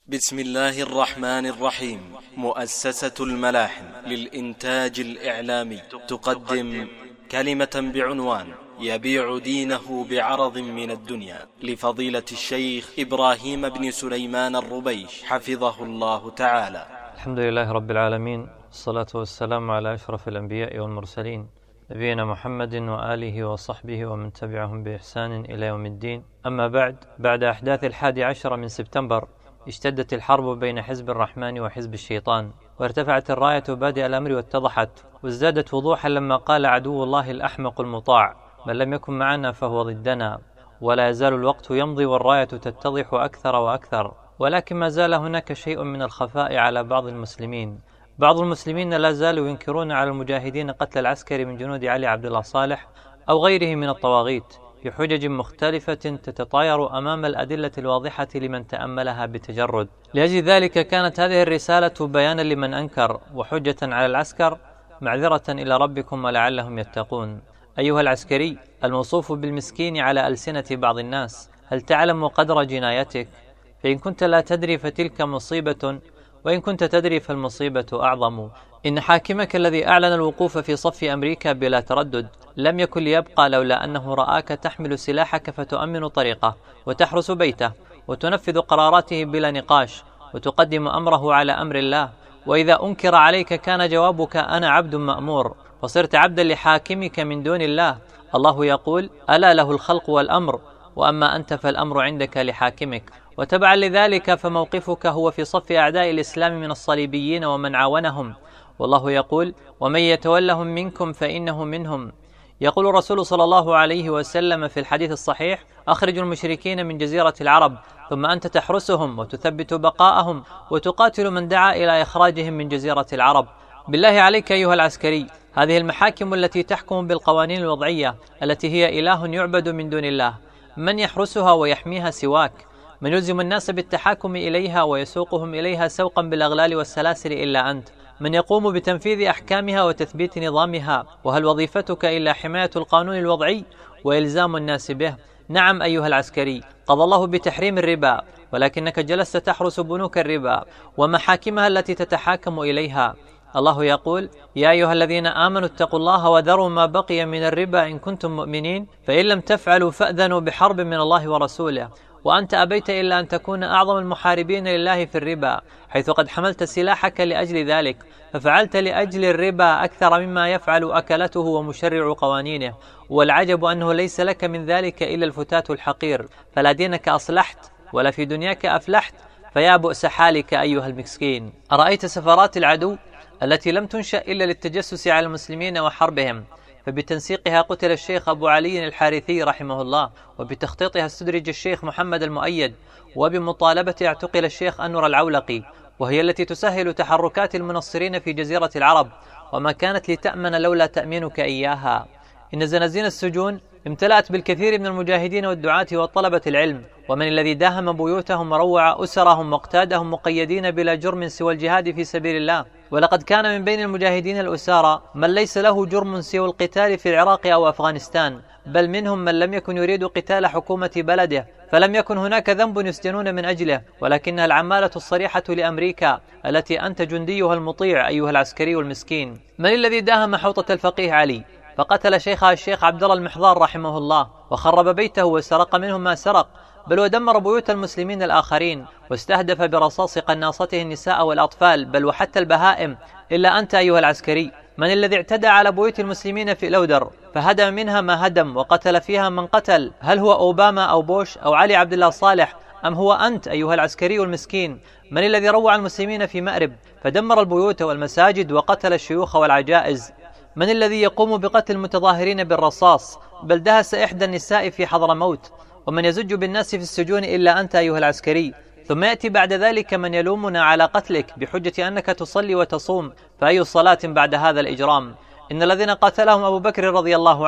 بسم الله الرحمن الرحيم. مؤسسة الملاحم للإنتاج الإعلامي تقدم كلمة بعنوان يبيع دينه بعرض من الدنيا لفضيلة الشيخ إبراهيم بن سليمان الربيش حفظه الله تعالى. الحمد لله رب العالمين، الصلاة والسلام على أشرف الأنبياء والمرسلين نبينا محمد وآله وصحبه ومن تبعهم بإحسان إلى يوم الدين. أما بعد أحداث 11 من سبتمبر اشتدت الحرب بين حزب الرحمن وحزب الشيطان، وارتفعت الراية بادئ الأمر واتضحت، وازدادت وضوحا لما قال عدو الله الأحمق المطاع: من لم يكن معنا فهو ضدنا. ولا يزال الوقت يمضي والراية تتضح أكثر وأكثر، ولكن ما زال هناك شيء من الخفاء على بعض المسلمين. بعض المسلمين لا زالوا ينكرون على المجاهدين قتل العسكري من جنود علي عبد الله صالح أو غيره من الطواغيت بحجج مختلفة تتطاير أمام الأدلة الواضحة لمن تأملها بتجرد. لأجل ذلك كانت هذه الرسالة بيانا لمن أنكر وحجة على العسكر، معذرة إلى ربكم ولعلهم يتقون. أيها العسكري الموصوف بالمسكين على ألسنة بعض الناس، هل تعلم قدر جنايتك؟ فإن كنت لا تدري فتلك مصيبة، وإن كنت تدري فالمصيبة أعظم. إن حاكمك الذي أعلن الوقوف في صف أمريكا بلا تردد لم يكن ليبقى لولا أنه رآك تحمل سلاحك فتؤمن طريقه وتحرس بيته وتنفذ قراراته بلا نقاش وتقدم أمره على أمر الله. وإذا أنكر عليك كان جوابك: أنا عبد مأمور، فصرت عبدا لحاكمك من دون الله. الله يقول: ألا له الخلق والأمر، وأما أنت فالأمر عندك لحاكمك. وتبعا لذلك فموقفك هو في صف أعداء الإسلام من الصليبيين ومن عاونهم، والله يقول: ومن يتولهم منكم فإنه منهم. يقول الرسول صلى الله عليه وسلم في الحديث الصحيح: أخرجوا المشركين من جزيرة العرب، ثم أنت تحرسهم وتثبت بقاءهم وتقاتل من دعا إلى إخراجهم من جزيرة العرب. بالله عليك أيها العسكري، هذه المحاكم التي تحكم بالقوانين الوضعية التي هي إله يعبد من دون الله، من يحرسها ويحميها سواك؟ من يلزم الناس بالتحاكم إليها ويسوقهم إليها سوقا بالأغلال والسلاسل إلا أنت؟ من يقوم بتنفيذ أحكامها وتثبيت نظامها؟ وهل وظيفتك إلا حماية القانون الوضعي وإلزام الناس به؟ نعم أيها العسكري، قضى الله بتحريم الربا، ولكنك جلست تحرس بنوك الربا ومحاكمها التي تتحاكم إليها. الله يقول: يا أيها الذين آمنوا اتقوا الله وذروا ما بقي من الربا إن كنتم مؤمنين، فإن لم تفعلوا فأذنوا بحرب من الله ورسوله. وأنت أبيت إلا أن تكون أعظم المحاربين لله في الربا، حيث قد حملت سلاحك لأجل ذلك، ففعلت لأجل الربا أكثر مما يفعل أكلته ومشرع قوانينه. والعجب أنه ليس لك من ذلك إلا الفتات الحقير، فلا دينك أصلحت ولا في دنياك أفلحت، فيا بؤس حالك أيها المسكين. أرأيت سفرات العدو التي لم تنشأ إلا للتجسس على المسلمين وحربهم، فبتنسيقها قتل الشيخ أبو علي الحارثي رحمه الله، وبتخطيطها استدرج الشيخ محمد المؤيد، وبمطالبة اعتقل الشيخ أنور العولقي، وهي التي تسهل تحركات المنصرين في جزيرة العرب، وما كانت لتأمن لولا تأمينك إياها. إن زنازين السجون امتلأت بالكثير من المجاهدين والدعاة وطلبة العلم، ومن الذي داهم بيوتهم وروع أسرهم واقتادهم مقيدين بلا جرم سوى الجهاد في سبيل الله. ولقد كان من بين المجاهدين الأسارى من ليس له جرم سوى القتال في العراق أو أفغانستان، بل منهم من لم يكن يريد قتال حكومة بلده، فلم يكن هناك ذنب يسجنون من أجله، ولكنها العمالة الصريحة لأمريكا التي أنت جنديها المطيع أيها العسكري المسكين. من الذي داهم حوطة الفقيه علي فقتل شيخها الشيخ عبد الله المحضار رحمه الله، وخرب بيته وسرق منهم ما سرق، بل ودمر بيوت المسلمين الآخرين، واستهدف برصاص قناصته النساء والأطفال، بل وحتى البهائم، إلا أنت أيها العسكري. من الذي اعتدى على بيوت المسلمين في لودر فهدم منها ما هدم وقتل فيها من قتل؟ هل هو أوباما أو بوش أو علي عبد الله صالح، أم هو أنت أيها العسكري المسكين؟ من الذي روع المسلمين في مأرب فدمر البيوت والمساجد وقتل الشيوخ والعجائز؟ من الذي يقوم بقتل المتظاهرين بالرصاص، بل دهس إحدى النساء في حضرموت؟ ومن يزج بالناس في السجون إلا أنت أيها العسكري. ثم يأتي بعد ذلك من يلومنا على قتلك بحجة أنك تصلي وتصوم، فأي صلاة بعد هذا الإجرام؟ إن الذين قاتلهم أبو بكر رضي الله عنه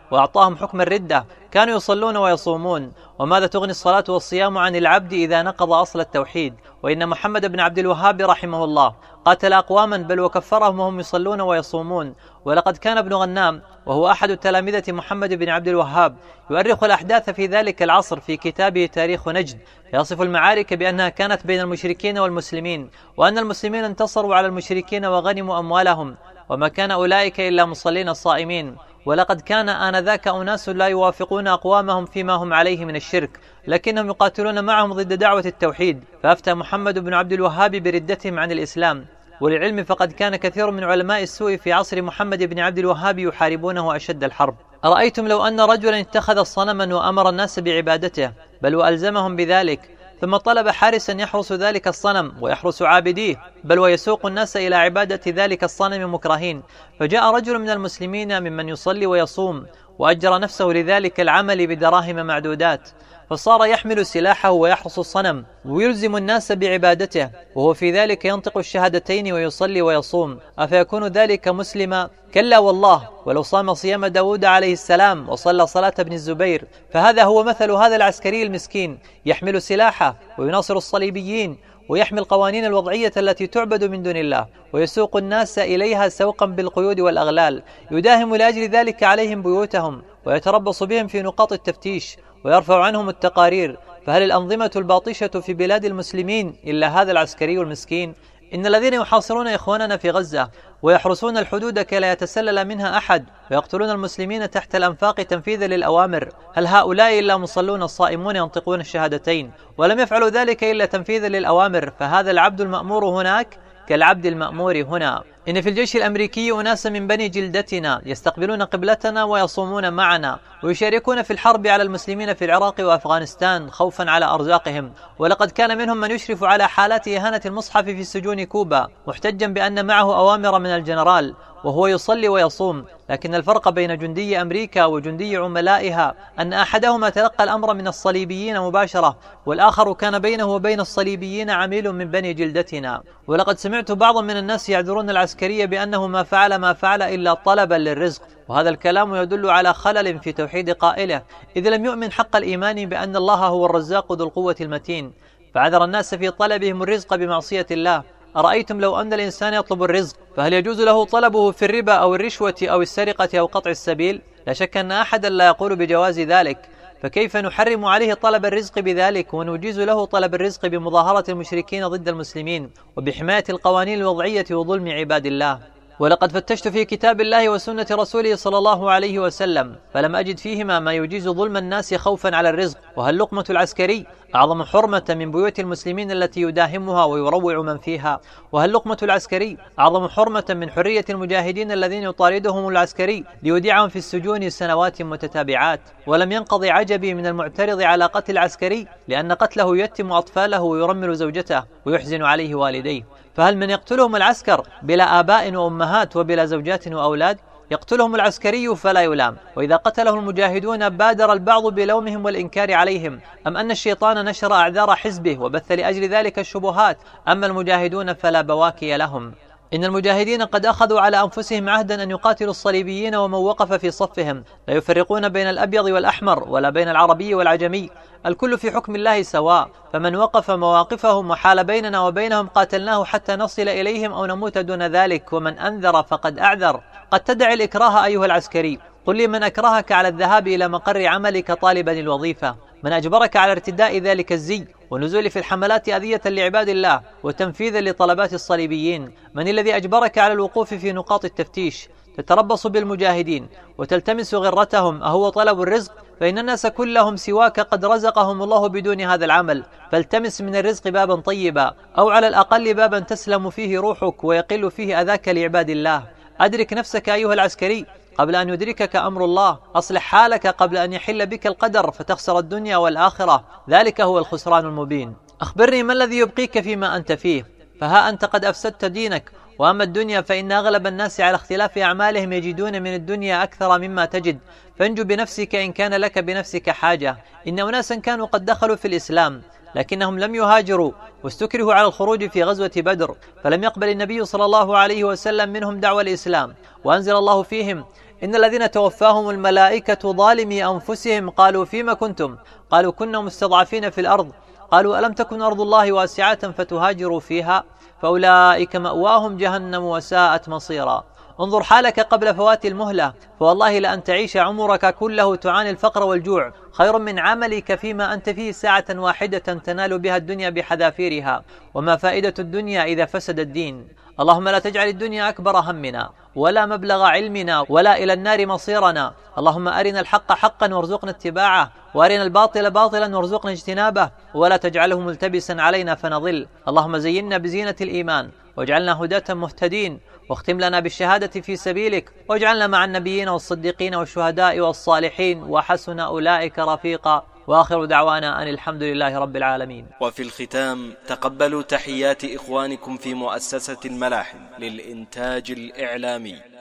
وأعطاهم حكم الردة، كانوا يصلون ويصومون. وماذا تغني الصلاة والصيام عن العبد إذا نقض أصل التوحيد؟ وإن محمد بن عبد الوهاب رحمه الله قاتل أقواما بل وكفرهم وهم يصلون ويصومون. ولقد كان ابن غنام وهو أحد تلامذة محمد بن عبد الوهاب يؤرخ الأحداث في ذلك العصر في كتابه تاريخ نجد، يصف المعارك بأنها كانت بين المشركين والمسلمين، وأن المسلمين انتصروا على المشركين وغنموا أموالهم، وما كان أولئك إلا مصلين الصائمين. ولقد كان آنذاك أناس لا يوافقون أقوامهم فيما هم عليه من الشرك، لكنهم يقاتلون معهم ضد دعوة التوحيد، فأفتى محمد بن عبد الوهاب بردتهم عن الإسلام. وللعلم فقد كان كثير من علماء السوء في عصر محمد بن عبد الوهاب يحاربونه أشد الحرب. أرأيتم لو أن رجلا اتخذ صنما وأمر الناس بعبادته بل وألزمهم بذلك، ثم طلب حارسا يحرس ذلك الصنم ويحرس عابديه بل ويسوق الناس إلى عبادة ذلك الصنم مكرهين، فجاء رجل من المسلمين ممن يصلي ويصوم وأجر نفسه لذلك العمل بدراهم معدودات، فصار يحمل سلاحه ويحرس الصنم ويلزم الناس بعبادته، وهو في ذلك ينطق الشهادتين ويصلي ويصوم، أفيكون ذلك مسلما؟ كلا والله، ولو صام صيام داود عليه السلام وصلى صلاة ابن الزبير. فهذا هو مثل هذا العسكري المسكين، يحمل سلاحه ويناصر الصليبيين ويحمي القوانين الوضعية التي تعبد من دون الله، ويسوق الناس إليها سوقا بالقيود والأغلال، يداهم لأجل ذلك عليهم بيوتهم ويتربص بهم في نقاط التفتيش ويرفع عنهم التقارير. فهل الأنظمة الباطشة في بلاد المسلمين إلا هذا العسكري المسكين؟ إن الذين يحاصرون إخواننا في غزة ويحرسون الحدود كي لا يتسلل منها أحد ويقتلون المسلمين تحت الأنفاق تنفيذا للأوامر، هل هؤلاء إلا مصلون الصائمون ينطقون الشهادتين ولم يفعلوا ذلك إلا تنفيذا للأوامر؟ فهذا العبد المأمور هناك كالعبد المأمور هنا. إن في الجيش الأمريكي أناسا من بني جلدتنا يستقبلون قبلتنا ويصومون معنا ويشاركون في الحرب على المسلمين في العراق وأفغانستان خوفا على أرزاقهم، ولقد كان منهم من يشرف على حالات إهانة المصحف في سجون كوبا محتجا بأن معه أوامر من الجنرال وهو يصلي ويصوم. لكن الفرق بين جندي أمريكا وجندي عملائها أن أحدهما تلقى الأمر من الصليبيين مباشرة، والآخر كان بينه وبين الصليبيين عميل من بني جلدتنا. ولقد سمعت بعضا من الناس يعذرون العسكري بأنه ما فعل إلا طلبا للرزق، وهذا الكلام يدل على خلل في توحيد قائله، إذ لم يؤمن حق الإيمان بأن الله هو الرزاق ذو القوة المتين، فعذر الناس في طلبهم الرزق بمعصية الله. أرأيتم لو أن الإنسان يطلب الرزق فهل يجوز له طلبه في الربا أو الرشوة أو السرقة أو قطع السبيل؟ لا شك أن أحدا لا يقول بجواز ذلك، فكيف نحرم عليه طلب الرزق بذلك ونجيز له طلب الرزق بمظاهرة المشركين ضد المسلمين وبحماية القوانين الوضعية وظلم عباد الله؟ ولقد فتشت في كتاب الله وسنة رسوله صلى الله عليه وسلم فلم أجد فيهما ما يجيز ظلم الناس خوفا على الرزق. وهل لقمة العسكري أعظم حرمة من بيوت المسلمين التي يداهمها ويروع من فيها؟ وهل لقمة العسكري أعظم حرمة من حرية المجاهدين الذين يطاردهم العسكري ليودعهم في السجون سنوات متتابعات؟ ولم ينقضي عجبي من المعترض على قتل العسكري لأن قتله يتم أطفاله ويرمل زوجته ويحزن عليه والديه. فهل من يقتلهم العسكر بلا آباء وأمهات وبلا زوجات وأولاد؟ يقتلهم العسكري فلا يلام، وإذا قتله المجاهدون بادر البعض بلومهم والإنكار عليهم، أم أن الشيطان نشر أعذار حزبه وبث لأجل ذلك الشبهات؟ أما المجاهدون فلا بواكي لهم. إن المجاهدين قد أخذوا على أنفسهم عهدا أن يقاتلوا الصليبيين ومن وقف في صفهم، لا يفرقون بين الأبيض والأحمر ولا بين العربي والعجمي، الكل في حكم الله سواء، فمن وقف مواقفهم وحال بيننا وبينهم قاتلناه حتى نصل إليهم أو نموت دون ذلك، ومن أنذر فقد أعذر. قد تدعي الإكراه أيها العسكري، قل لي من أكرهك على الذهاب إلى مقر عملك طالبا الوظيفة؟ من أجبرك على ارتداء ذلك الزي ونزول في الحملات أذية لعباد الله وتنفيذا لطلبات الصليبيين؟ من الذي أجبرك على الوقوف في نقاط التفتيش تتربص بالمجاهدين وتلتمس غرتهم؟ أهو طلب الرزق؟ فإن الناس كلهم سواك قد رزقهم الله بدون هذا العمل، فالتمس من الرزق بابا طيبا، أو على الأقل بابا تسلم فيه روحك ويقل فيه أذاك لعباد الله. أدرك نفسك أيها العسكري قبل أن يدركك أمر الله، أصلح حالك قبل أن يحل بك القدر فتخسر الدنيا والآخرة، ذلك هو الخسران المبين. أخبرني ما الذي يبقيك فيما أنت فيه؟ فها أنت قد أفسدت دينك، وأما الدنيا فإن أغلب الناس على اختلاف أعمالهم يجدون من الدنيا أكثر مما تجد، فانجو بنفسك إن كان لك بنفسك حاجة. إن أناسا كانوا قد دخلوا في الإسلام لكنهم لم يهاجروا واستكرهوا على الخروج في غزوة بدر، فلم يقبل النبي صلى الله عليه وسلم منهم دعوى الإسلام، وأنزل الله فيهم: إن الذين توفاهم الملائكة ظالمي أنفسهم قالوا فيما كنتم؟ قالوا كنا مستضعفين في الأرض. قالوا ألم تكن أرض الله واسعة فتهاجروا فيها؟ فأولئك مأواهم جهنم وساءت مصيرا. انظر حالك قبل فوات المهلة، فوالله لأن تعيش عمرك كله تعاني الفقر والجوع خير من عملك فيما أنت فيه ساعة واحدة تنال بها الدنيا بحذافيرها. وما فائدة الدنيا إذا فسد الدين؟ اللهم لا تجعل الدنيا أكبر همنا ولا مبلغ علمنا ولا إلى النار مصيرنا. اللهم أرنا الحق حقا وارزقنا اتباعه، وأرنا الباطل باطلا وارزقنا اجتنابه، ولا تجعله ملتبسا علينا فنضل. اللهم زينا بزينة الإيمان واجعلنا هداة مهتدين، واختم لنا بالشهادة في سبيلك، واجعلنا مع النبيين والصديقين والشهداء والصالحين، وحسن أولئك رفيقا. وآخر دعوانا أن الحمد لله رب العالمين. وفي الختام تقبلوا تحيات إخوانكم في مؤسسة الملاحم للإنتاج الإعلامي.